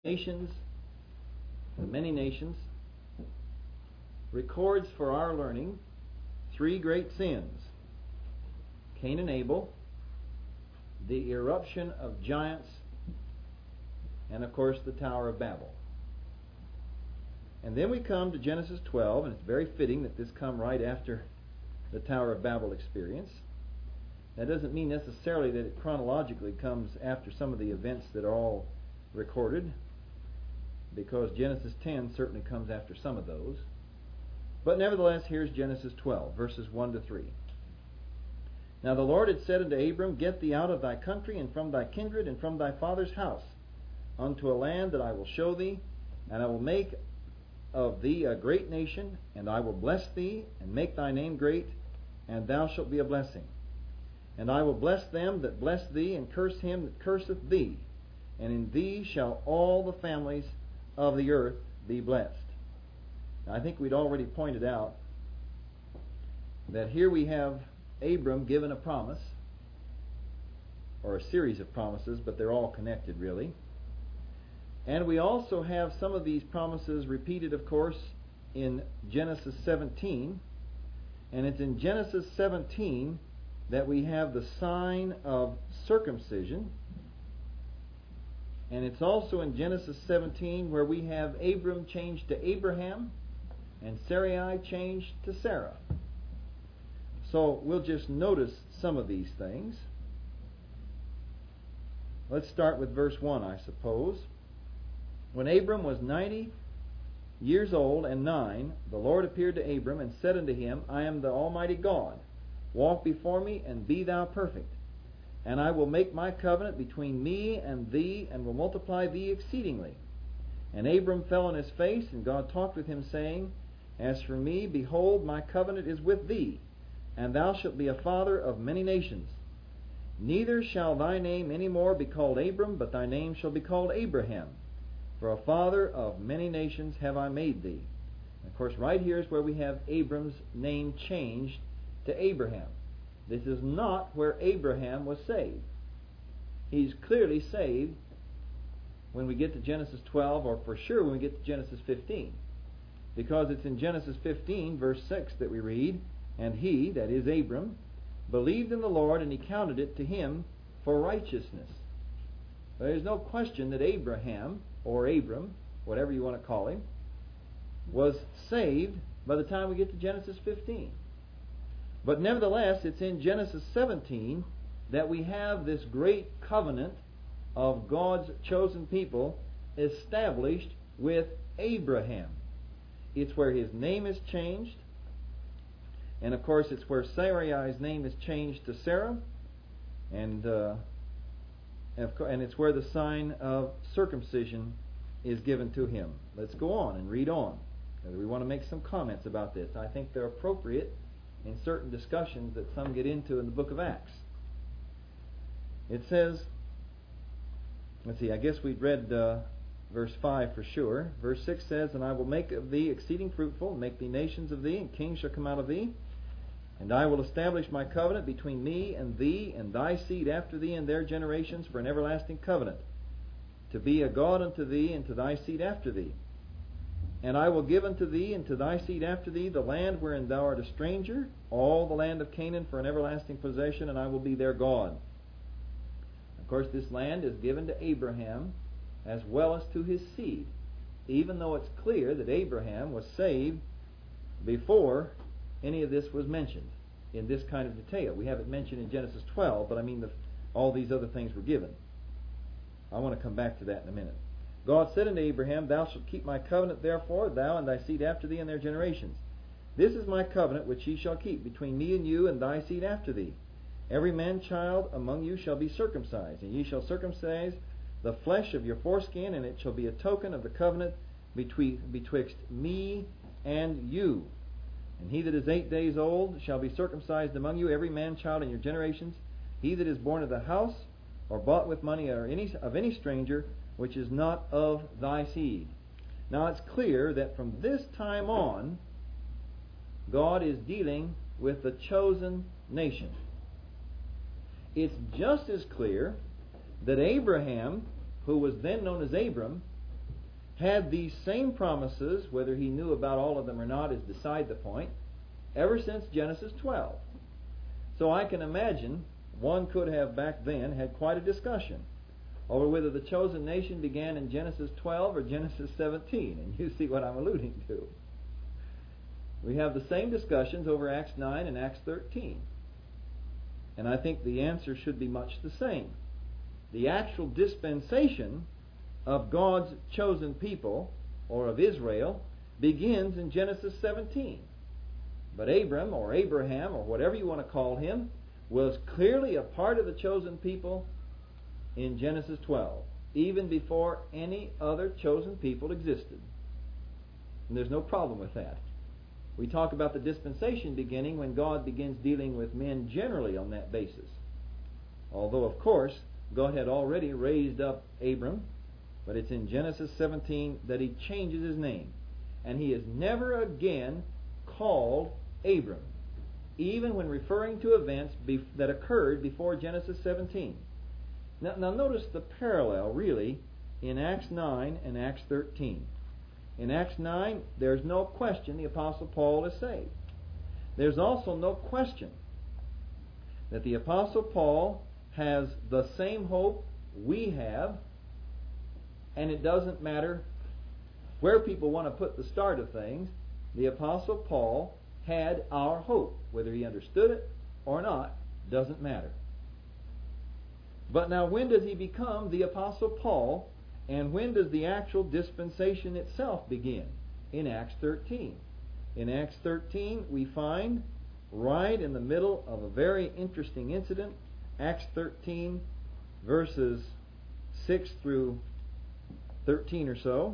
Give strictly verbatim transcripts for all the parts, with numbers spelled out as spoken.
nations, the many nations, records for our learning three great sins: Cain and Abel, the eruption of giants, and of course the Tower of Babel. And then we come to Genesis twelve, and it's very fitting that this come right after the Tower of Babel experience. That doesn't mean necessarily that it chronologically comes after some of the events that are all recorded, because Genesis ten certainly comes after some of those. But nevertheless, here's Genesis twelve, verses one to three. Now the Lord had said unto Abram, Get thee out of thy country, and from thy kindred, and from thy father's house, unto a land that I will show thee, and I will make of thee a great nation, and I will bless thee, and make thy name great, and thou shalt be a blessing. And I will bless them that bless thee, and curse him that curseth thee, and in thee shall all the families of the earth be blessed. Now, I think we'd already pointed out that here we have Abram given a promise, or a series of promises, but they're all connected really. And we also have some of these promises repeated, of course, in Genesis seventeen. And it's in Genesis seventeen that we have the sign of circumcision. And it's also in Genesis seventeen where we have Abram changed to Abraham and Sarai changed to Sarah. So we'll just notice some of these things. Let's start with verse one, I suppose. When Abram was ninety years old and nine, the Lord appeared to Abram and said unto him, I am the Almighty God. Walk before me, and be thou perfect. And I will make my covenant between me and thee, and will multiply thee exceedingly. And Abram fell on his face, and God talked with him, saying, As for me, behold, my covenant is with thee, and thou shalt be a father of many nations. Neither shall thy name any more be called Abram, but thy name shall be called Abraham. For a father of many nations have I made thee. And of course, right here is where we have Abram's name changed to Abraham. This is not where Abraham was saved. He's clearly saved when we get to Genesis twelve, or for sure when we get to Genesis fifteen. Because it's in Genesis fifteen, verse six, that we read, And he, that is Abram, believed in the Lord, and he counted it to him for righteousness. There is no question that Abraham, or Abram, whatever you want to call him, was saved by the time we get to Genesis fifteen. But nevertheless, it's in Genesis seventeen that we have this great covenant of God's chosen people established with Abraham. It's where his name is changed, and of course it's where Sarai's name is changed to Sarah, and uh, and it's where the sign of circumcision is given to him. Let's go on and read on. We want to make some comments about this. I think they're appropriate in certain discussions that some get into in the book of Acts. It says, let's see, I guess we'd read uh, verse five for sure. Verse six says, And I will make of thee exceeding fruitful, and make thee nations of thee, and kings shall come out of thee. And I will establish my covenant between me and thee, and thy seed after thee, and their generations, for an everlasting covenant, to be a God unto thee, and to thy seed after thee. And I will give unto thee, and to thy seed after thee, the land wherein thou art a stranger, all the land of Canaan, for an everlasting possession, and I will be their God. Of course, this land is given to Abraham as well as to his seed, even though it's clear that Abraham was saved before any of this was mentioned in this kind of detail. We have it mentioned in Genesis twelve, but I mean the, all these other things were given. I want to come back to that in a minute. God said unto Abraham, Thou shalt keep my covenant, therefore, thou and thy seed after thee and their generations. This is my covenant which ye shall keep between me and you and thy seed after thee. Every man child among you shall be circumcised, and ye shall circumcise the flesh of your foreskin, and it shall be a token of the covenant betwixt me and you. And he that is eight days old shall be circumcised among you, every man child in your generations. He that is born of the house, or bought with money, or any of any stranger, which is not of thy seed. Now it's clear that from this time on, God is dealing with the chosen nation. It's just as clear that Abraham, who was then known as Abram, had these same promises, whether he knew about all of them or not is beside the point, ever since Genesis twelve. So I can imagine one could have back then had quite a discussion over whether the chosen nation began in Genesis twelve or Genesis seventeen, and you see what I'm alluding to. We have the same discussions over Acts nine and Acts thirteen. And I think the answer should be much the same. The actual dispensation of God's chosen people, or of Israel, begins in Genesis seventeen. But Abram, or Abraham, or whatever you want to call him, was clearly a part of the chosen people in Genesis twelve, even before any other chosen people existed. And there's no problem with that. We talk about the dispensation beginning when God begins dealing with men generally on that basis. Although, of course, God had already raised up Abram, but it's in Genesis seventeen that he changes his name. And he is never again called Abram, even when referring to events bef- that occurred before Genesis seventeen. Now, now notice the parallel, really, in Acts nine and Acts thirteen. In Acts nine, there's no question the Apostle Paul is saved. There's also no question that the Apostle Paul has the same hope we have, and it doesn't matter where people want to put the start of things. The Apostle Paul had our hope. Whether he understood it or not, doesn't matter. But now, when does he become the Apostle Paul, and when does the actual dispensation itself begin? In Acts thirteen. In Acts thirteen, we find, right in the middle of a very interesting incident, Acts thirteen, verses six through thirteen or so.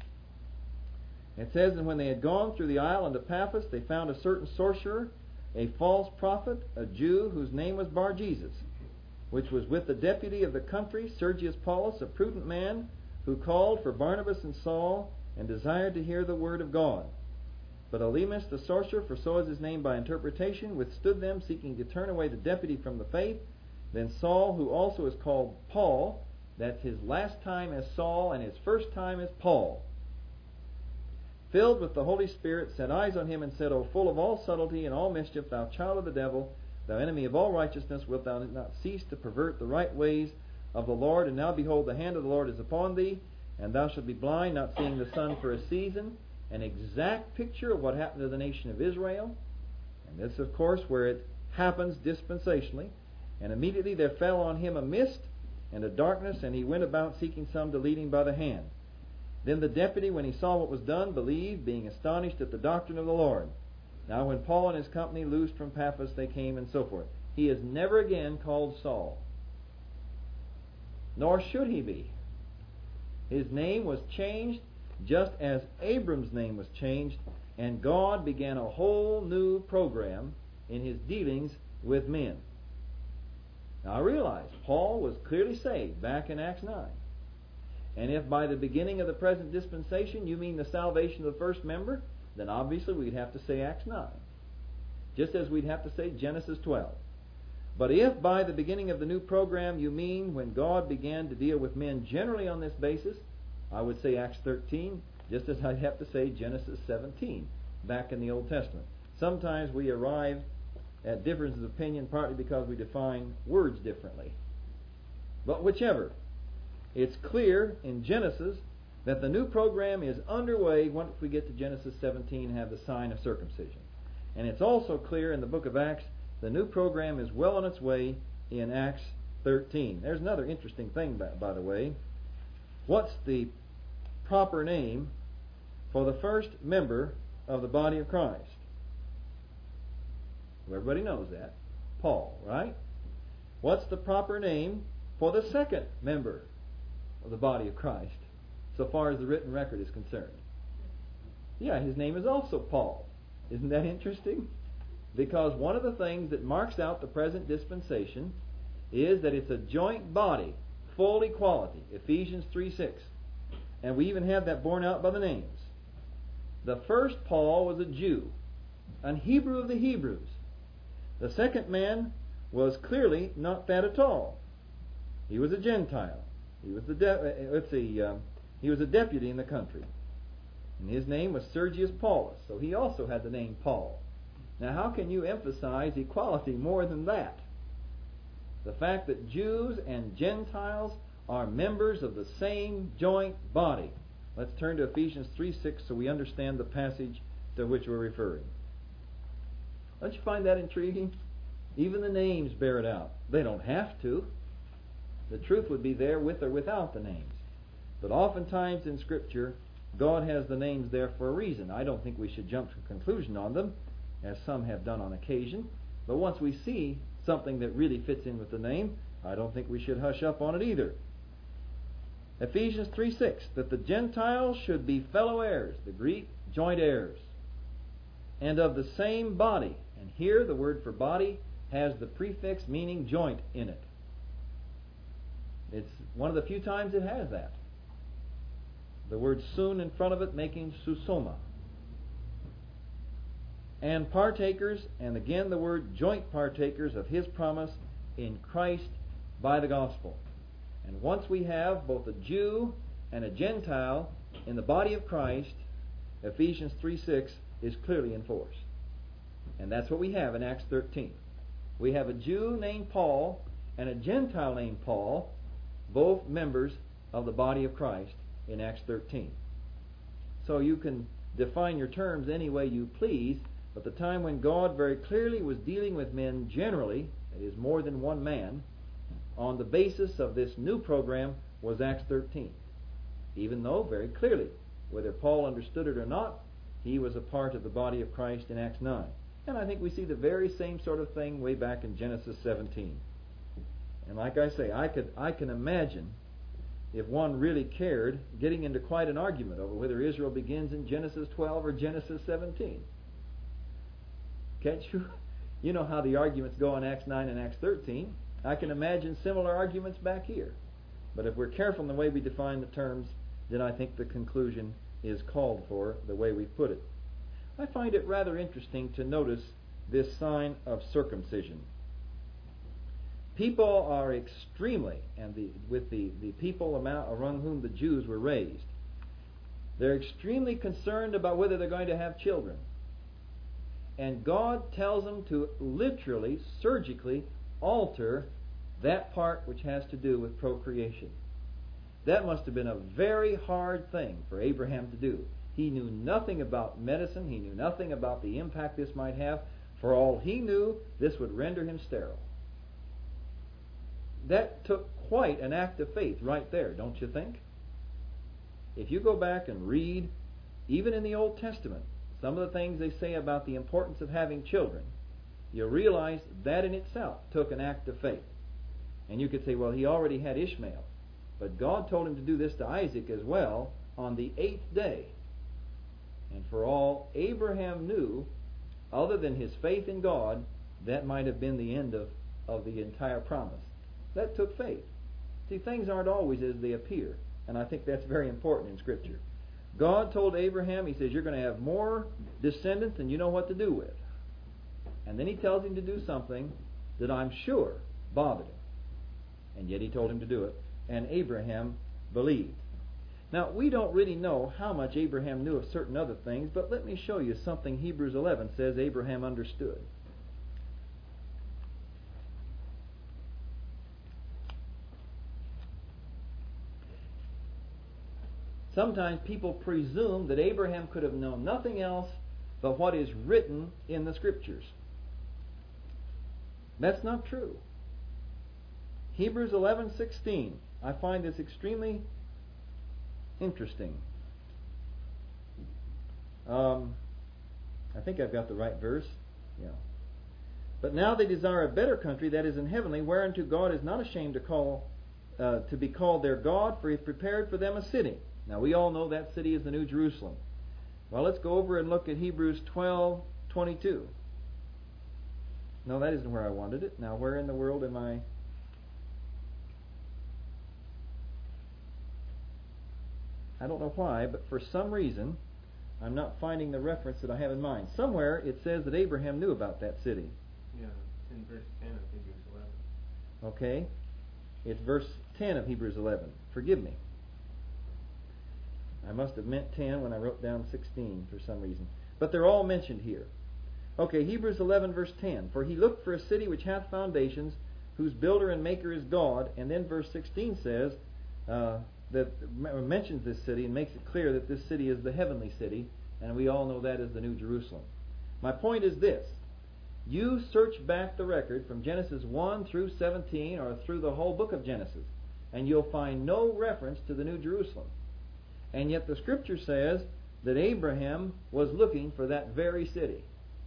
It says, "And when they had gone through the isle unto Paphos, they found a certain sorcerer, a false prophet, a Jew, whose name was Bar-Jesus, which was with the deputy of the country, Sergius Paulus, a prudent man, who called for Barnabas and Saul, and desired to hear the word of God. But Elymas the sorcerer, for so is his name by interpretation, withstood them, seeking to turn away the deputy from the faith. Then Saul, who also is called Paul," that's his last time as Saul and his first time as Paul, "filled with the Holy Spirit, set eyes on him, and said, O full of all subtlety and all mischief, thou child of the devil, thou enemy of all righteousness, wilt thou not cease to pervert the right ways of the Lord? And now behold, the hand of the Lord is upon thee, and thou shalt be blind, not seeing the sun for a season." An exact picture of what happened to the nation of Israel. And this, of course, where it happens dispensationally. "And immediately there fell on him a mist and a darkness, and he went about seeking some to lead him by the hand. Then the deputy, when he saw what was done, believed, being astonished at the doctrine of the Lord. Now when Paul and his company loosed from Paphos, they came," and so forth. He is never again called Saul. Nor should he be. His name was changed just as Abram's name was changed, and God began a whole new program in his dealings with men. Now I realize Paul was clearly saved back in Acts nine. And if by the beginning of the present dispensation you mean the salvation of the first member, then obviously we'd have to say Acts nine. Just as we'd have to say Genesis twelve. But if by the beginning of the new program you mean when God began to deal with men generally on this basis, I would say Acts thirteen, just as I'd have to say Genesis seventeen back in the Old Testament. Sometimes we arrive at differences of opinion partly because we define words differently. But whichever, it's clear in Genesis that the new program is underway once we get to Genesis seventeen and have the sign of circumcision. And it's also clear in the book of Acts the new program is well on its way in Acts thirteen. There's another interesting thing, by, by the way. What's the proper name for the first member of the body of Christ? Well, everybody knows that. Paul, right? What's the proper name for the second member of the body of Christ, so far as the written record is concerned? Yeah, his name is also Paul. Isn't that interesting? Because one of the things that marks out the present dispensation is that it's a joint body, full equality, Ephesians three six. And we even have that borne out by the names. The first Paul was a Jew, an Hebrew of the Hebrews. The second man was clearly not that at all. He was a Gentile. He was the de- let's see, um, He was a deputy in the country. And his name was Sergius Paulus, so he also had the name Paul. Now how can you emphasize equality more than that? The fact that Jews and Gentiles are members of the same joint body. Let's turn to Ephesians three six so we understand the passage to which we're referring. Don't you find that intriguing? Even the names bear it out. They don't have to. The truth would be there with or without the names. But oftentimes in Scripture, God has the names there for a reason. I don't think we should jump to a conclusion on them, as some have done on occasion. But once we see something that really fits in with the name, I don't think we should hush up on it either. Ephesians three six, that the Gentiles should be fellow heirs, the Greek, joint heirs, and of the same body. And here the word for body has the prefix meaning joint in it. It's one of the few times it has that. The word sun in front of it making susoma. And partakers, and again the word joint partakers of His promise in Christ by the gospel. And once we have both a Jew and a Gentile in the body of Christ, Ephesians three six is clearly enforced. And that's what we have in Acts thirteen. We have a Jew named Paul and a Gentile named Paul, both members of the body of Christ in Acts thirteen. So you can define your terms any way you please, but the time when God very clearly was dealing with men generally, that is more than one man, on the basis of this new program was Acts thirteen. Even though, very clearly, whether Paul understood it or not, he was a part of the body of Christ in Acts nine. And I think we see the very same sort of thing way back in Genesis seventeen. And like I say, I could I can imagine, if one really cared, getting into quite an argument over whether Israel begins in Genesis twelve or Genesis seventeen. Can't you? You know how the arguments go in Acts nine and Acts thirteen. I can imagine similar arguments back here. But if we're careful in the way we define the terms, then I think the conclusion is called for the way we put it. I find it rather interesting to notice this sign of circumcision. People are extremely, and the, with the, the people among whom the Jews were raised, they're extremely concerned about whether they're going to have children. And God tells them to literally, surgically alter that part which has to do with procreation. That must have been a very hard thing for Abraham to do. He knew nothing about medicine. He knew nothing about the impact this might have. For all he knew, this would render him sterile. That took quite an act of faith right there, don't you think? If you go back and read, even in the Old Testament, some of the things they say about the importance of having children, you'll realize that in itself took an act of faith. And you could say, well, he already had Ishmael. But God told him to do this to Isaac as well on the eighth day. And for all Abraham knew, other than his faith in God, that might have been the end of, of the entire promise. That took faith. See, things aren't always as they appear. And I think that's very important in Scripture. God told Abraham, He says, you're going to have more descendants than you know what to do with. And then He tells him to do something that I'm sure bothered him. And yet He told him to do it. And Abraham believed. Now, we don't really know how much Abraham knew of certain other things, but let me show you something Hebrews eleven says Abraham understood. Sometimes people presume that Abraham could have known nothing else but what is written in the Scriptures. That's not true. Hebrews eleven sixteen. I find this extremely interesting. Um, I think I've got the right verse. Yeah. But now they desire a better country, that is in heavenly, whereunto God is not ashamed to call uh, to be called their God, for He has prepared for them a city. Now we all know that city is the New Jerusalem. Well, let's go over and look at Hebrews twelve twenty-two. No, that isn't where I wanted it. Now, where in the world am I? I don't know why, but for some reason, I'm not finding the reference that I have in mind. Somewhere it says that Abraham knew about that city. Yeah, it's in verse ten of Hebrews eleven. Okay. It's verse ten of Hebrews eleven. Forgive me. I must have meant ten when I wrote down sixteen for some reason. But they're all mentioned here. Okay, Hebrews eleven verse ten. For he looked for a city which hath foundations, whose builder and maker is God. And then verse sixteen says, uh, that mentions this city and makes it clear that this city is the heavenly city. And we all know that is the New Jerusalem. My point is this. You search back the record from Genesis one through seventeen or through the whole book of Genesis, and you'll find no reference to the New Jerusalem. And yet the Scripture says that Abraham was looking for that very city.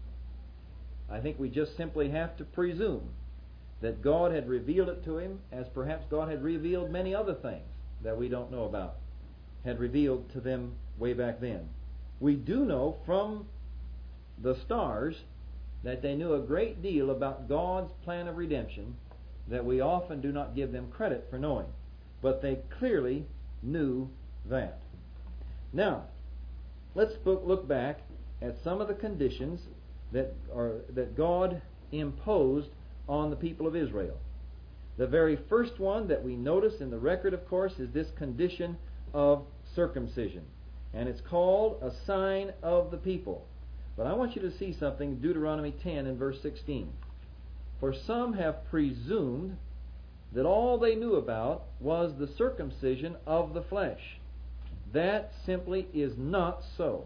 I think we just simply have to presume that God had revealed it to him, as perhaps God had revealed many other things that we don't know about, had revealed to them way back then. We do know from the stars that they knew a great deal about God's plan of redemption that we often do not give them credit for knowing. But they clearly knew that. Now, let's look back at some of the conditions that are that God imposed on the people of Israel. The very first one that we notice in the record, of course, is this condition of circumcision. And it's called a sign of the people. But I want you to see something, Deuteronomy ten and verse sixteen. For some have presumed that all they knew about was the circumcision of the flesh. That simply is not so.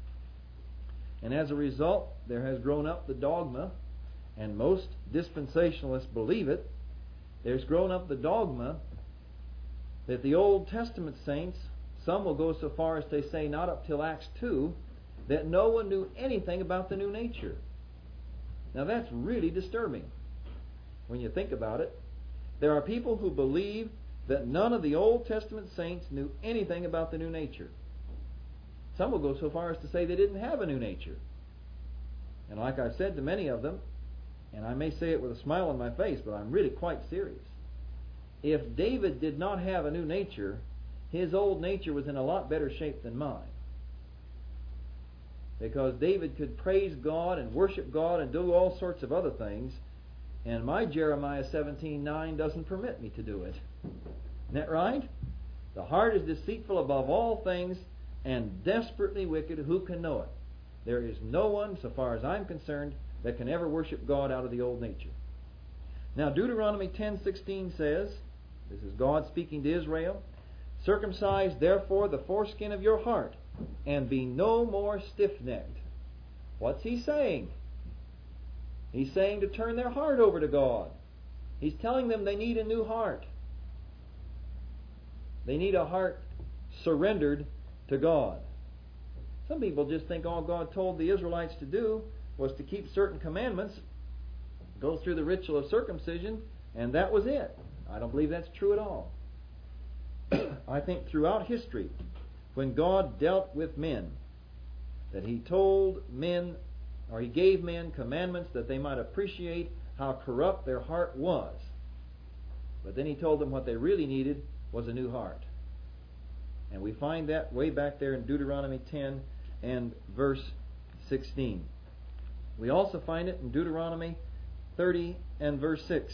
And as a result, there has grown up the dogma, and most dispensationalists believe it, there's grown up the dogma that the Old Testament saints, some will go so far as to say not up till Acts two, that no one knew anything about the new nature. Now that's really disturbing when you think about it. There are people who believe that none of the Old Testament saints knew anything about the new nature. Some will go so far as to say they didn't have a new nature. And like I've said to many of them, and I may say it with a smile on my face, but I'm really quite serious. If David did not have a new nature, his old nature was in a lot better shape than mine. Because David could praise God and worship God and do all sorts of other things, and my Jeremiah seventeen nine doesn't permit me to do it. Isn't that right? The heart is deceitful above all things and desperately wicked. Who can know it? There is no one, so far as I'm concerned, that can ever worship God out of the old nature. Now Deuteronomy ten sixteen says, this is God speaking to Israel, circumcise therefore the foreskin of your heart, and be no more stiff-necked. What's he saying? He's saying to turn their heart over to God. He's telling them they need a new heart. They need a heart surrendered to God. Some people just think all God told the Israelites to do was to keep certain commandments, go through the ritual of circumcision, and that was it. I don't believe that's true at all. I think throughout history, when God dealt with men, that He told men, or He gave men commandments that they might appreciate how corrupt their heart was. But then He told them what they really needed was a new heart. And we find that way back there in Deuteronomy ten and verse sixteen. We also find it in Deuteronomy thirty and verse six.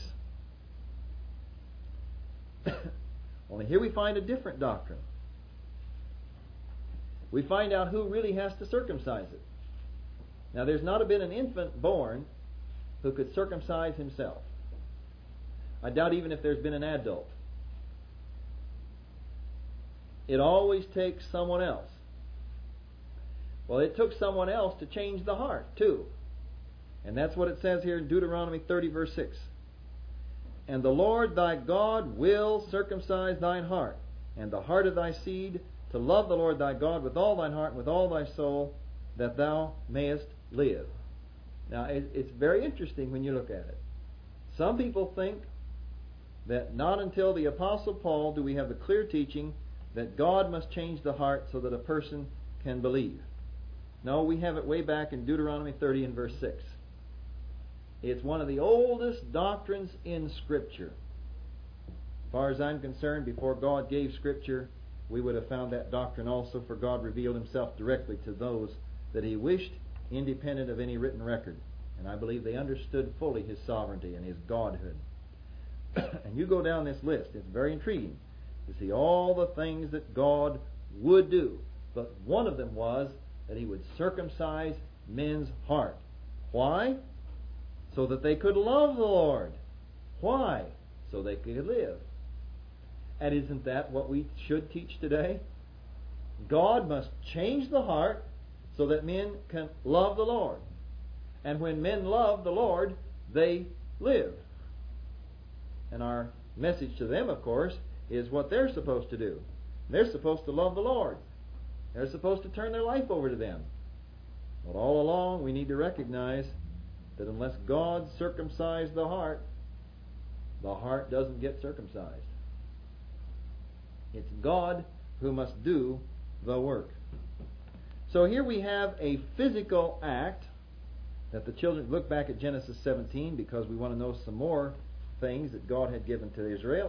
Only here we find a different doctrine. We find out who really has to circumcise it. Now there's not been an infant born who could circumcise himself. I doubt even if there's been an adult. It always takes someone else. Well, it took someone else to change the heart too. And that's what it says here in Deuteronomy thirty verse six. And the Lord thy God will circumcise thine heart, and the heart of thy seed, to love the Lord thy God with all thine heart and with all thy soul, that thou mayest live. Now, it's very interesting when you look at it. Some people think that not until the Apostle Paul do we have the clear teaching that God must change the heart so that a person can believe. No, we have it way back in Deuteronomy thirty and verse six. It's one of the oldest doctrines in Scripture. As far as I'm concerned, before God gave Scripture, we would have found that doctrine also, for God revealed Himself directly to those that He wished, independent of any written record. And I believe they understood fully His sovereignty and His Godhood. And you go down this list, it's very intriguing to see all the things that God would do. But one of them was that He would circumcise men's heart. Why? So that they could love the Lord. Why? So they could live. And isn't that what we should teach today? God must change the heart so that men can love the Lord. And when men love the Lord, they live. And our message to them, of course, is what they're supposed to do. They're supposed to love the Lord. They're supposed to turn their life over to them. But all along, we need to recognize that unless God circumcises the heart, the heart doesn't get circumcised. It's God who must do the work. So here we have a physical act that the children look back at Genesis seventeen because we want to know some more things that God had given to Israel.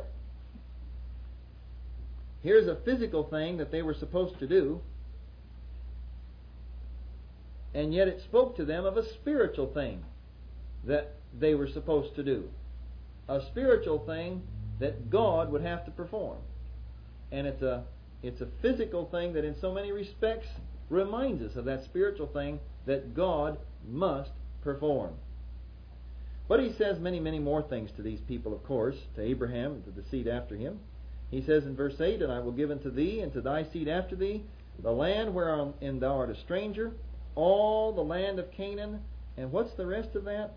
Here's a physical thing that they were supposed to do, and yet it spoke to them of a spiritual thing that they were supposed to do. A spiritual thing that God would have to perform. And it's a it's a physical thing that in so many respects reminds us of that spiritual thing that God must perform. But He says many, many more things to these people, of course, to Abraham and to the seed after him. He says in verse eight, "And I will give unto thee and to thy seed after thee the land wherein thou art a stranger, all the land of Canaan." And what's the rest of that?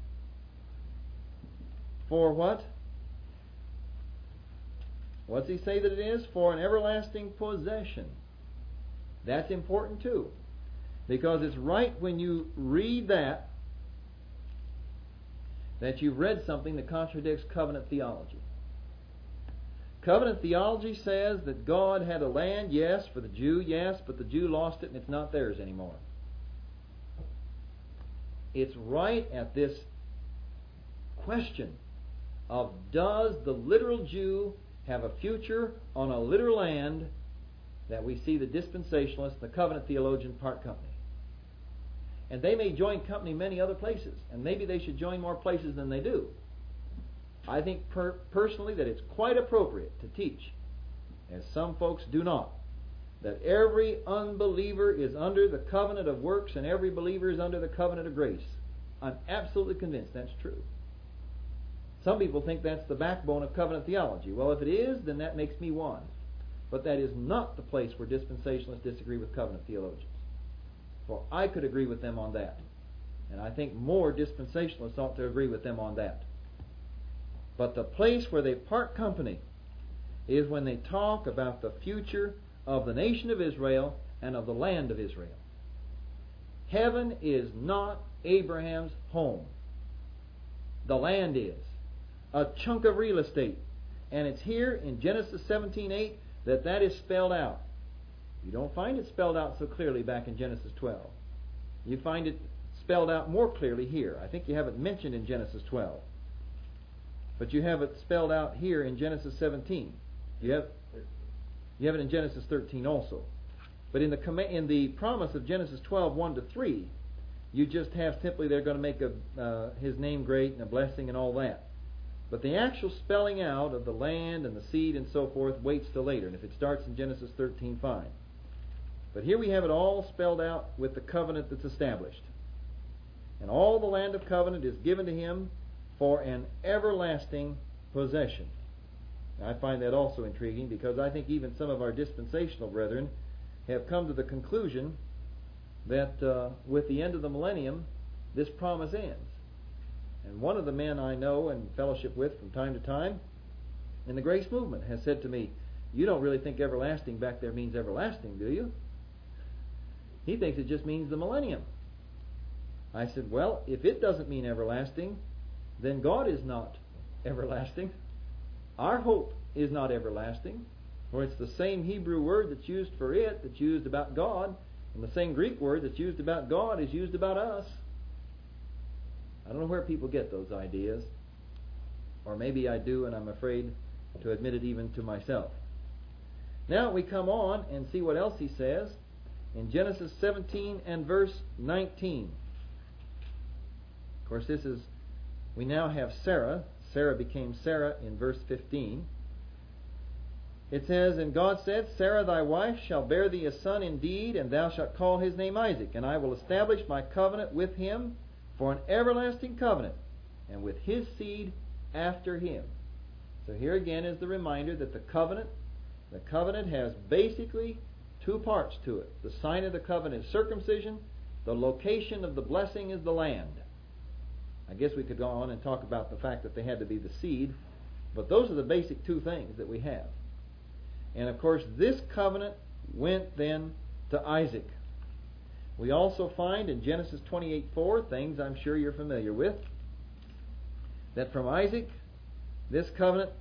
For what? What's He say that it is? For an everlasting possession. That's important too. Because it's right when you read that that you've read something that contradicts covenant theology. Covenant theology says that God had a land, yes, for the Jew, yes, but the Jew lost it and it's not theirs anymore. It's right at this question of does the literal Jew have a future on a literal land that we see the dispensationalists, the covenant theologian part company. And they may join company many other places, and maybe they should join more places than they do. I think per- personally that it's quite appropriate to teach, as some folks do not, that every unbeliever is under the covenant of works and every believer is under the covenant of grace. I'm absolutely convinced that's true. Some people think that's the backbone of covenant theology. Well, if it is, then that makes me one. But that is not the place where dispensationalists disagree with covenant theologians. For I could agree with them on that. And I think more dispensationalists ought to agree with them on that. But the place where they part company is when they talk about the future of the nation of Israel and of the land of Israel. Heaven is not Abraham's home. The land is. A chunk of real estate. And it's here in Genesis seventeen eight that that is spelled out. You don't find it spelled out so clearly back in Genesis twelve. You find it spelled out more clearly here. I think you have it mentioned in Genesis twelve. But you have it spelled out here in Genesis seventeen. You have, you have it in Genesis thirteen also. But in the com- in the promise of Genesis twelve, one to three, you just have simply they're going to make a, uh, His name great and a blessing and all that. But the actual spelling out of the land and the seed and so forth waits till later. And if it starts in Genesis thirteen, fine. But here we have it all spelled out with the covenant that's established. And all the land of covenant is given to him for an everlasting possession. Now, I find that also intriguing because I think even some of our dispensational brethren have come to the conclusion that uh, with the end of the millennium, this promise ends. And one of the men I know and fellowship with from time to time in the grace movement has said to me, "You don't really think everlasting back there means everlasting, do you?" He thinks it just means the millennium. I said, well, if it doesn't mean everlasting, then God is not everlasting. Our hope is not everlasting, for it's the same Hebrew word that's used for it that's used about God, and the same Greek word that's used about God is used about us. I don't know where people get those ideas, or maybe I do and I'm afraid to admit it even to myself. Now we come on and see what else he says in Genesis seventeen and verse nineteen. Of course, this is, we now have Sarah. Sarah became Sarah in verse fifteen. it says, And God said, Sarah thy wife shall bear thee a son indeed, and thou shalt call his name Isaac. And I will establish my covenant with him for an everlasting covenant, and with his seed after him. So here again is the reminder that the covenant, the covenant has basically two parts to it. The sign of the covenant is circumcision. The location of the blessing is the land. I guess we could go on and talk about the fact that they had to be the seed, but those are the basic two things that we have. And of course, this covenant went then to Isaac. We also find in Genesis twenty-eight four, things I'm sure you're familiar with, that from Isaac, this covenant,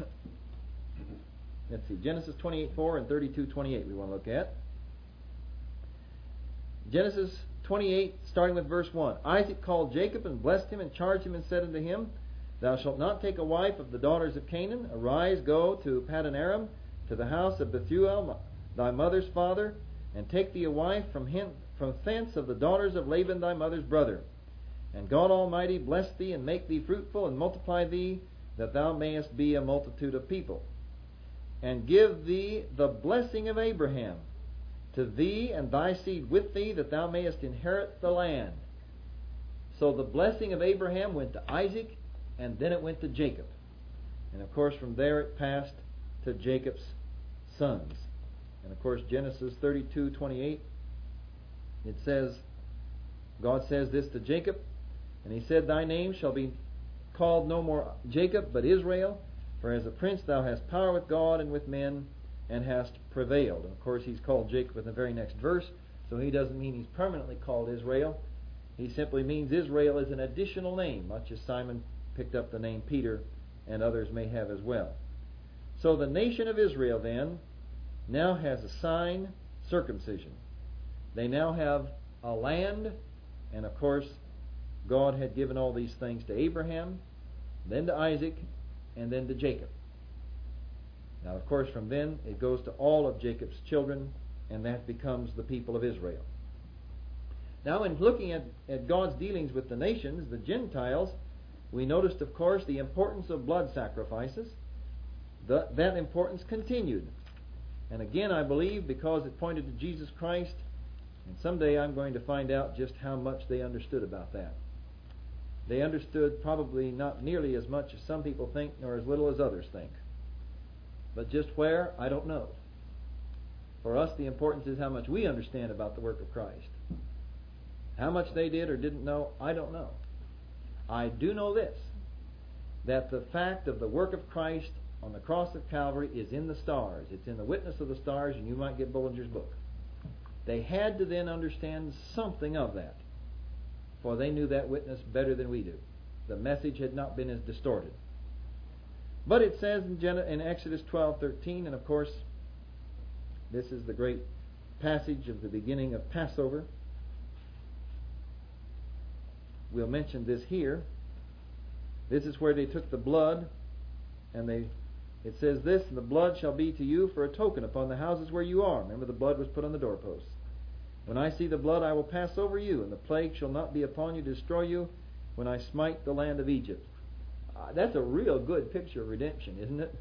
let's see, Genesis twenty-eight four and thirty-two twenty-eight we want to look at. Genesis twenty-eight, starting with verse one. Isaac called Jacob and blessed him and charged him and said unto him, Thou shalt not take a wife of the daughters of Canaan. Arise, go to Paddan Aram, to the house of Bethuel, thy mother's father, and take thee a wife from him, from thence of the daughters of Laban thy mother's brother. And God Almighty bless thee, and make thee fruitful, and multiply thee, that thou mayest be a multitude of people. And give thee the blessing of Abraham, to thee and thy seed with thee, that thou mayest inherit the land. So the blessing of Abraham went to Isaac, and then it went to Jacob. And of course from there it passed to Jacob's sons. And of course Genesis thirty-two twenty-eight, it says, God says this to Jacob, and he said, Thy name shall be called no more Jacob, but Israel, for as a prince thou hast power with God and with men, and hast prevailed. And of course he's called Jacob in the very next verse, so he doesn't mean he's permanently called Israel. He simply means Israel is an additional name, much as Simon picked up the name Peter, and others may have as well. So the nation of Israel then now has a sign, circumcision. They now have a land, and of course God had given all these things to Abraham, then to Isaac, and then to Jacob. Now of course from then it goes to all of Jacob's children, and that becomes the people of Israel. Now in looking at, at God's dealings with the nations, the Gentiles, we noticed of course the importance of blood sacrifices. The, that importance continued. And again I believe because it pointed to Jesus Christ, and someday I'm going to find out just how much they understood about that. They understood probably not nearly as much as some people think, nor as little as others think. But just where, I don't know. For us, the importance is how much we understand about the work of Christ. How much they did or didn't know, I don't know. I do know this, that the fact of the work of Christ on the cross of Calvary is in the stars. It's in the witness of the stars, and you might get Bullinger's book. They had to then understand something of that, for they knew that witness better than we do. The message had not been as distorted. But it says in, Gen- in Exodus twelve thirteen, and of course this is the great passage of the beginning of Passover. We'll mention this here. This is where they took the blood, and they it says this, And the blood shall be to you for a token upon the houses where you are. Remember, the blood was put on the doorposts. When I see the blood, I will pass over you, and the plague shall not be upon you to destroy you when I smite the land of Egypt. Uh, that's a real good picture of redemption, isn't it?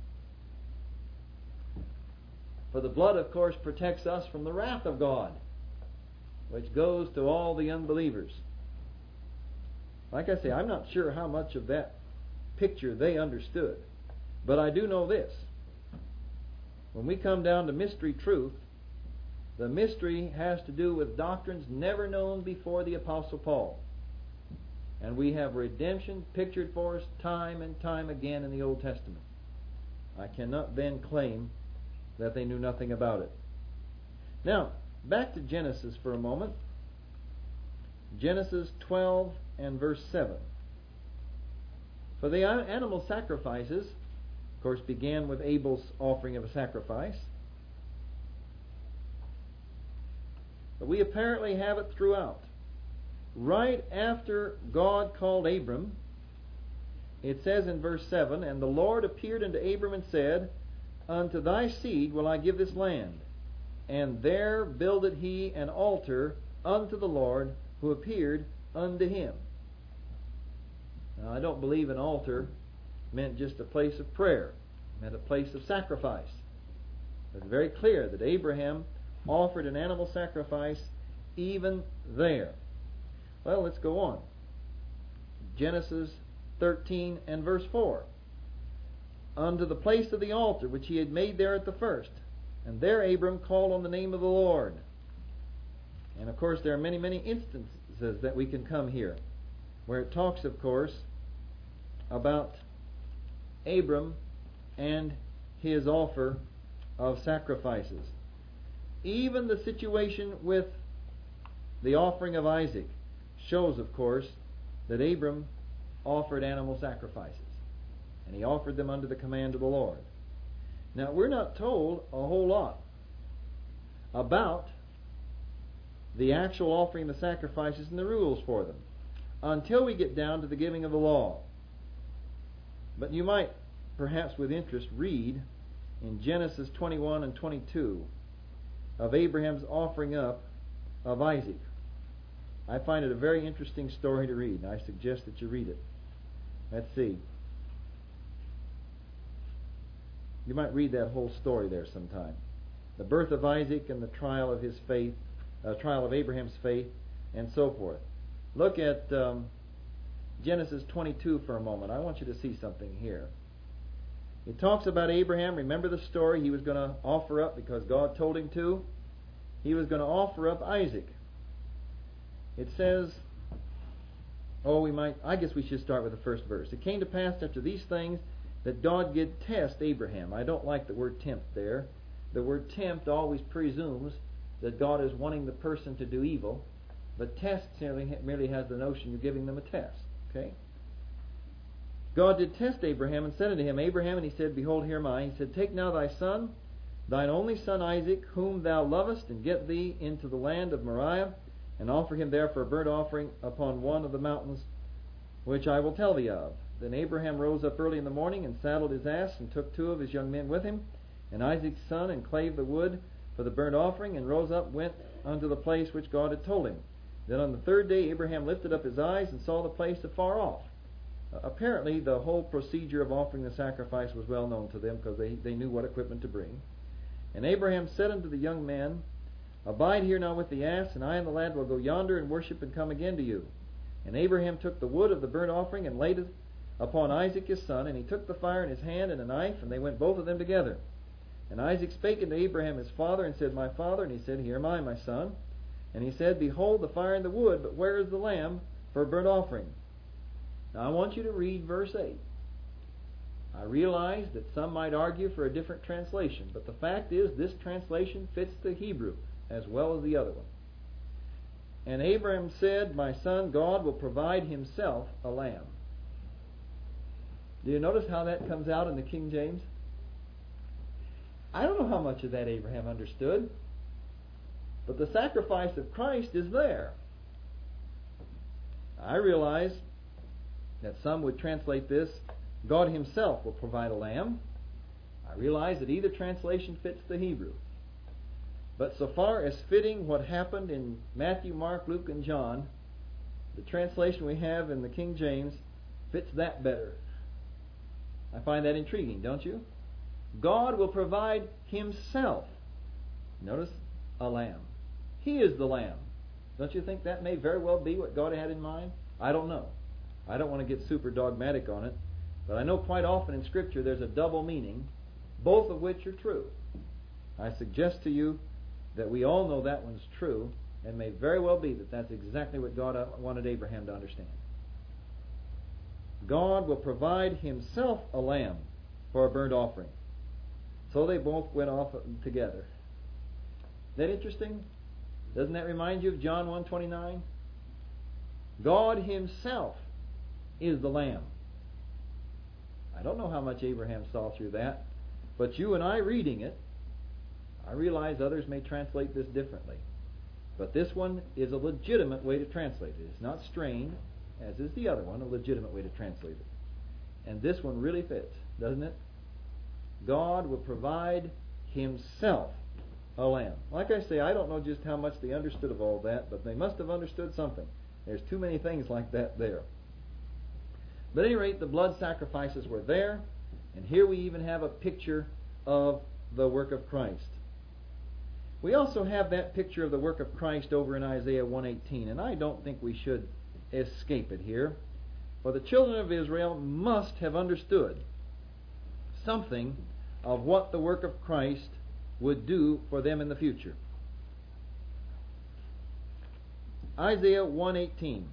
For the blood, of course, protects us from the wrath of God, which goes to all the unbelievers. Like I say, I'm not sure how much of that picture they understood. But I do know this. When we come down to mystery truth, the mystery has to do with doctrines never known before the Apostle Paul. And we have redemption pictured for us time and time again in the Old Testament. I cannot then claim that they knew nothing about it. Now, back to Genesis for a moment. Genesis twelve and verse seven. For the animal sacrifices, of course, began with Abel's offering of a sacrifice. But we apparently have it throughout. Right after God called Abram, it says in verse seven, And the Lord appeared unto Abram and said, Unto thy seed will I give this land. And there builded he an altar unto the Lord, who appeared unto him. Now, I don't believe an altar meant just a place of prayer. It meant a place of sacrifice. It's very clear that Abraham offered an animal sacrifice even there. Well, let's go on. Genesis thirteen and verse four. Unto the place of the altar which he had made there at the first. And there Abram called on the name of the Lord. And of course there are many, many instances that we can come here where it talks, of course, about Abram and his offer of sacrifices. Even the situation with the offering of Isaac shows, of course, that Abram offered animal sacrifices. And he offered them under the command of the Lord. Now, we're not told a whole lot about the actual offering of the sacrifices and the rules for them until we get down to the giving of the law. But you might, perhaps with interest, read in Genesis twenty-one and twenty-two of Abraham's offering up of Isaac. I find it a very interesting story to read, and I suggest that you read it. Let's see. You might read that whole story there sometime. The birth of Isaac and the trial of his faith, uh, trial of Abraham's faith, and so forth. Look at um, Genesis twenty-two for a moment. I want you to see something here. It talks about Abraham. Remember the story? He was going to offer up, because God told him to, he was going to offer up Isaac. It says, oh, we might, I guess we should start with the first verse. It came to pass after these things that God did test Abraham. I don't like the word tempt there. The word tempt always presumes that God is wanting the person to do evil, but test merely, merely has the notion you're giving them a test. Okay? God did test Abraham and said unto him, Abraham, and he said, Behold, here am I. He said, Take now thy son, thine only son Isaac, whom thou lovest, and get thee into the land of Moriah, and offer him there for a burnt offering upon one of the mountains which I will tell thee of. Then Abraham rose up early in the morning, and saddled his ass, and took two of his young men with him, and Isaac's son, and clave the wood for the burnt offering, and rose up, went unto the place which God had told him. Then on the third day Abraham lifted up his eyes, and saw the place afar off. Uh, apparently the whole procedure of offering the sacrifice was well known to them, because they, they knew what equipment to bring. And Abraham said unto the young man, Abide here now with the ass, and I and the lad will go yonder and worship and come again to you. And Abraham took the wood of the burnt offering and laid it upon Isaac his son, and he took the fire in his hand and a knife, and they went both of them together. And Isaac spake unto Abraham his father, and said, My father. And he said, Here am I, my son. And he said, Behold the fire and the wood, but where is the lamb for a burnt offering? Now I want you to read verse eight. I realize that some might argue for a different translation, but the fact is this translation fits the Hebrew as well as the other one. And Abraham said, My son, God will provide himself a lamb. Do you notice how that comes out in the King James? I don't know how much of that Abraham understood, but the sacrifice of Christ is there. I realize that some would translate this, God himself will provide a lamb. I realize that either translation fits the Hebrew. But so far as fitting what happened in Matthew, Mark, Luke, and John, the translation we have in the King James fits that better. I find that intriguing, don't you? God will provide himself. Notice, a lamb. He is the lamb. Don't you think that may very well be what God had in mind? I don't know. I don't want to get super dogmatic on it, but I know quite often in Scripture there's a double meaning, both of which are true. I suggest to you that we all know that one's true, and may very well be that that's exactly what God wanted Abraham to understand. God will provide himself a lamb for a burnt offering. So they both went off together. Isn't that interesting? Doesn't that remind you of John one twenty-nine? God himself is the lamb. I don't know how much Abraham saw through that, but you and I reading it, I realize others may translate this differently. But this one is a legitimate way to translate it. It's not strained, as is the other one, a legitimate way to translate it. And this one really fits, doesn't it? God will provide himself a lamb. Like I say, I don't know just how much they understood of all that, but they must have understood something. There's too many things like that there. But at any rate, the blood sacrifices were there, and here we even have a picture of the work of Christ. We also have that picture of the work of Christ over in Isaiah one eighteen, and I don't think we should escape it here. For the children of Israel must have understood something of what the work of Christ would do for them in the future. Isaiah one eighteen.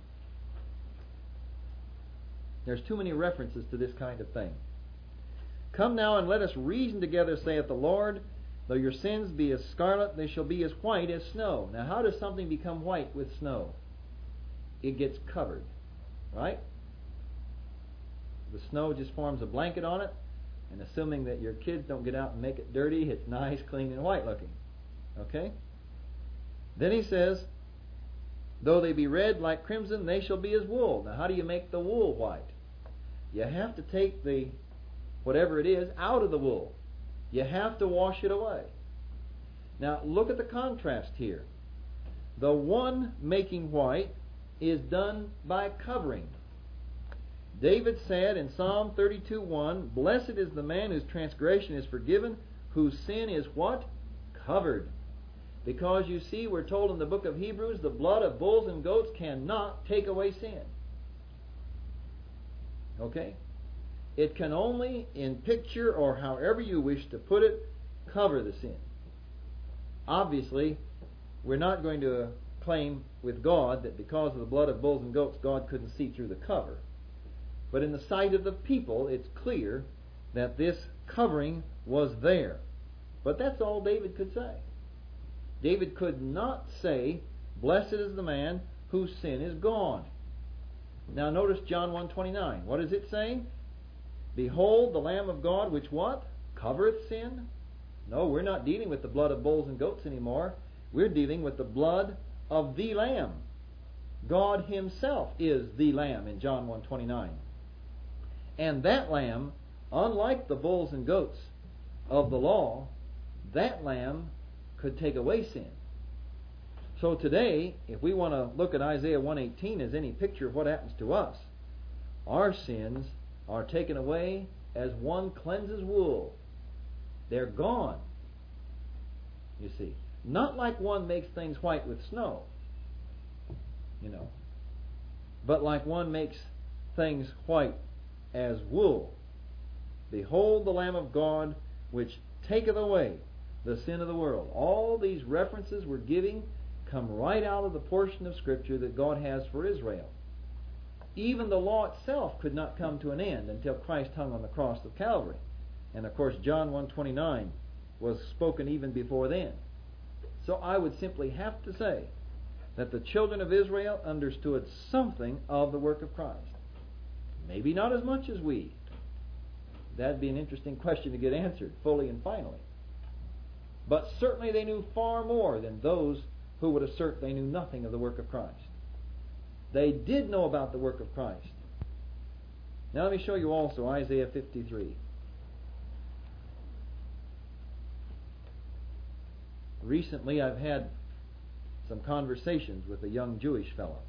There's too many references to this kind of thing. Come now and let us reason together, saith the Lord. Though your sins be as scarlet, they shall be as white as snow. Now, how does something become white with snow? It gets covered, right? The snow just forms a blanket on it, and assuming that your kids don't get out and make it dirty, it's nice, clean, and white looking. Okay? Then he says, though they be red like crimson, they shall be as wool. Now, how do you make the wool white? You have to take the, whatever it is, out of the wool. You have to wash it away. Now, look at the contrast here. The one making white is done by covering. David said in Psalm thirty-two one, blessed is the man whose transgression is forgiven, whose sin is what? Covered. Because you see, we're told in the book of Hebrews, the blood of bulls and goats cannot take away sin. Okay? It can only, in picture or however you wish to put it, cover the sin. Obviously, we're not going to claim with God that because of the blood of bulls and goats, God couldn't see through the cover. But in the sight of the people, it's clear that this covering was there. But that's all David could say. David could not say, blessed is the man whose sin is gone. Now notice John one twenty-nine. What is it saying? Behold the Lamb of God, which what? Covereth sin? No, we're not dealing with the blood of bulls and goats anymore. We're dealing with the blood of the Lamb. God Himself is the Lamb in John one twenty-nine. And that Lamb, unlike the bulls and goats of the law, that Lamb could take away sin. So today, if we want to look at Isaiah one eighteen as any picture of what happens to us, our sins are taken away as one cleanses wool. They're gone. You see. Not like one makes things white with snow, you know, but like one makes things white as wool. Behold the Lamb of God, which taketh away the sin of the world. All these references we're giving come right out of the portion of Scripture that God has for Israel. Even the law itself could not come to an end until Christ hung on the cross of Calvary. And of course John one twenty-nine was spoken even before then. So I would simply have to say that the children of Israel understood something of the work of Christ. Maybe not as much as we. That'd be an interesting question to get answered fully and finally. But certainly they knew far more than those who would assert they knew nothing of the work of Christ. They did know about the work of Christ. Now let me show you also Isaiah fifty-three. Recently I've had some conversations with a young Jewish fellow.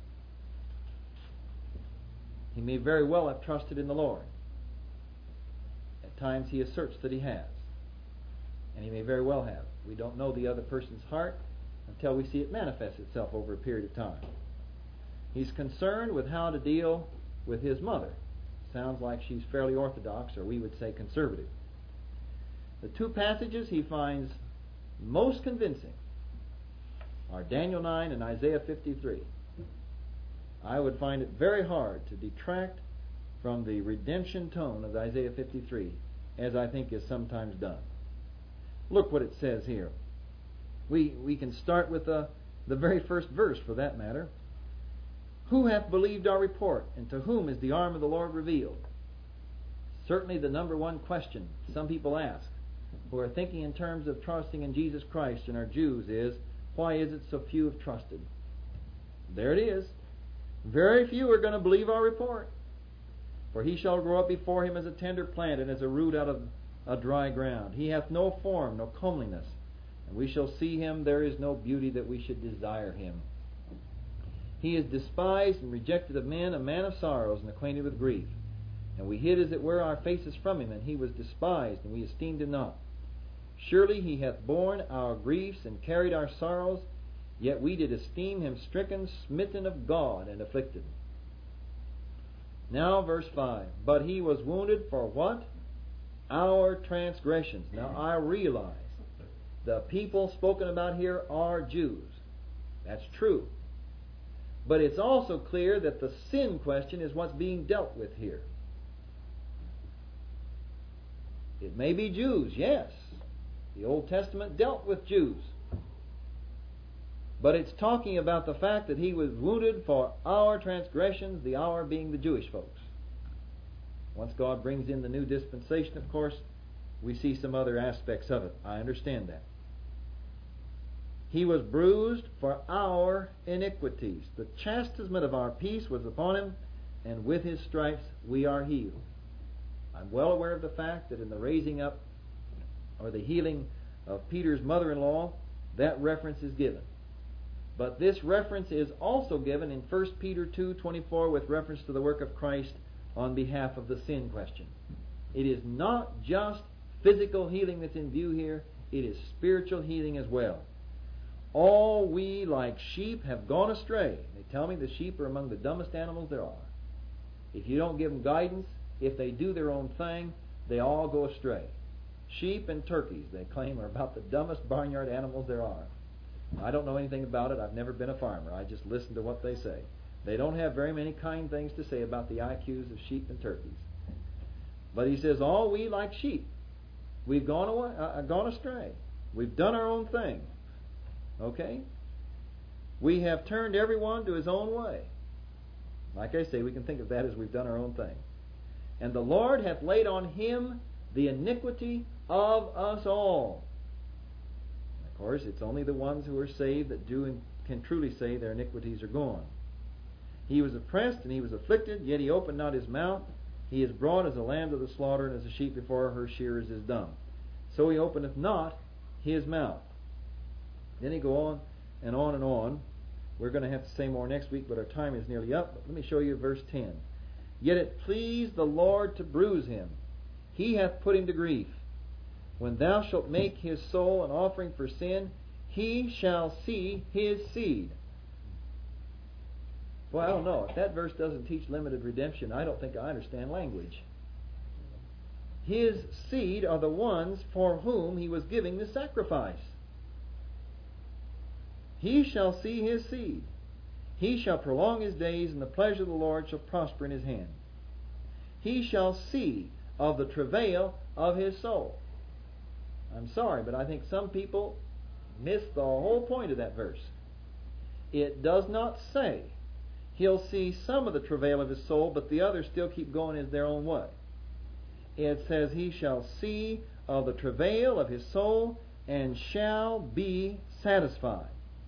He may very well have trusted in the Lord. At times he asserts that he has. And he may very well have. We don't know the other person's heart until we see it manifest itself over a period of time. He's concerned with how to deal with his mother. Sounds like she's fairly orthodox, or we would say conservative. The two passages he finds most convincing are Daniel nine and Isaiah fifty-three. I would find it very hard to detract from the redemption tone of Isaiah fifty-three, as I think is sometimes done. Look what it says here. We we can start with the, the very first verse, for that matter. Who hath believed our report, and to whom is the arm of the Lord revealed? Certainly the number one question some people ask, who are thinking in terms of trusting in Jesus Christ and are Jews, is, why is it so few have trusted? There it is. Very few are going to believe our report. For he shall grow up before him as a tender plant, and as a root out of a dry ground. He hath no form, no comeliness. And we shall see him, there is no beauty that we should desire him. He is despised and rejected of men, a man of sorrows and acquainted with grief. And we hid as it were our faces from him, and he was despised, and we esteemed him not. Surely he hath borne our griefs and carried our sorrows, yet we did esteem him stricken, smitten of God, and afflicted. Now verse five. But he was wounded for what? Our transgressions. Now I realize the people spoken about here are Jews. That's true. But it's also clear that the sin question is what's being dealt with here. It may be Jews, yes. The Old Testament dealt with Jews. But it's talking about the fact that he was wounded for our transgressions, the our being the Jewish folks. Once God brings in the new dispensation, of course, we see some other aspects of it. I understand that. He was bruised for our iniquities. The chastisement of our peace was upon him, and with his stripes we are healed. I'm well aware of the fact that in the raising up or the healing of Peter's mother-in-law, that reference is given. But this reference is also given in First Peter two twenty-four with reference to the work of Christ on behalf of the sin question. It is not just physical healing that's in view here, it is spiritual healing as well. All we like sheep have gone astray. They tell me the sheep are among the dumbest animals there are. If you don't give them guidance, if they do their own thing, they all go astray. Sheep and turkeys, they claim, are about the dumbest barnyard animals there are. I don't know anything about it. I've never been a farmer. I just listen to what they say. They don't have very many kind things to say about the I Qs of sheep and turkeys. But he says, all we like sheep, we've gone away, uh, gone astray. We've done our own thing. Okay? We have turned everyone to his own way. Like I say, we can think of that as we've done our own thing. And the Lord hath laid on him the iniquity of us all. Of course, it's only the ones who are saved that do and can truly say their iniquities are gone. He was oppressed and he was afflicted, yet he opened not his mouth. He is brought as a lamb to the slaughter, and as a sheep before her shearers is dumb. So he openeth not his mouth. Then he go on and on and on. We're going to have to say more next week, but our time is nearly up. But let me show you verse ten. Yet it pleased the Lord to bruise him. He hath put him to grief. When thou shalt make his soul an offering for sin, he shall see his seed. Well, I don't know. If that verse doesn't teach limited redemption, I don't think I understand language. His seed are the ones for whom he was giving the sacrifice. He shall see his seed. He shall prolong his days, and the pleasure of the Lord shall prosper in his hand. He shall see of the travail of his soul. I'm sorry, but I think some people miss the whole point of that verse. It does not say he'll see some of the travail of his soul, but the others still keep going as their own way. It says he shall see of the travail of his soul and shall be satisfied.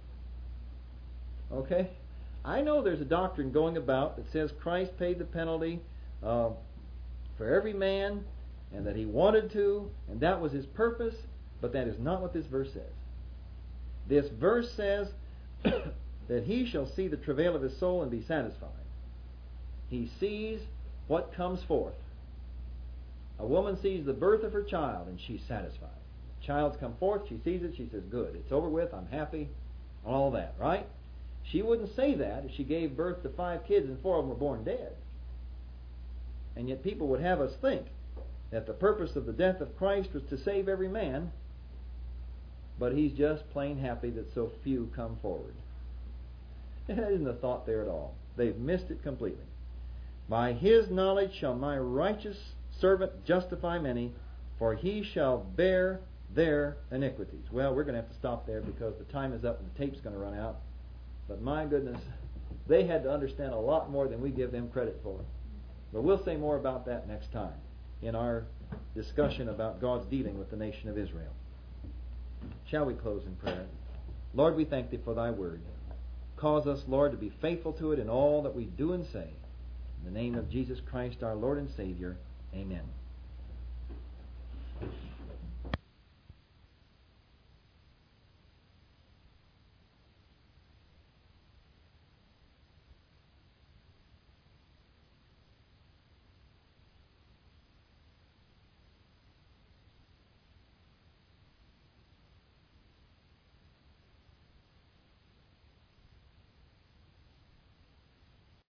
Okay? I know there's a doctrine going about that says Christ paid the penalty uh, for every man, and that he wanted to, and that was his purpose, but that is not what this verse says. This verse says that he shall see the travail of his soul and be satisfied. He sees what comes forth. A woman sees the birth of her child and she's satisfied. The child's come forth, she sees it, she says, good, it's over with, I'm happy, all that, right? She wouldn't say that if she gave birth to five kids and four of them were born dead. And yet people would have us think that the purpose of the death of Christ was to save every man, but he's just plain happy that so few come forward. That isn't the thought there at all. They've missed it completely. By his knowledge shall my righteous servant justify many, for he shall bear their iniquities. Well, we're going to have to stop there because the time is up and the tape's going to run out. But my goodness, they had to understand a lot more than we give them credit for. But we'll say more about that next time in our discussion about God's dealing with the nation of Israel. Shall we close in prayer? Lord, we thank Thee for Thy word. Cause us, Lord, to be faithful to it in all that we do and say. In the name of Jesus Christ, our Lord and Savior, amen.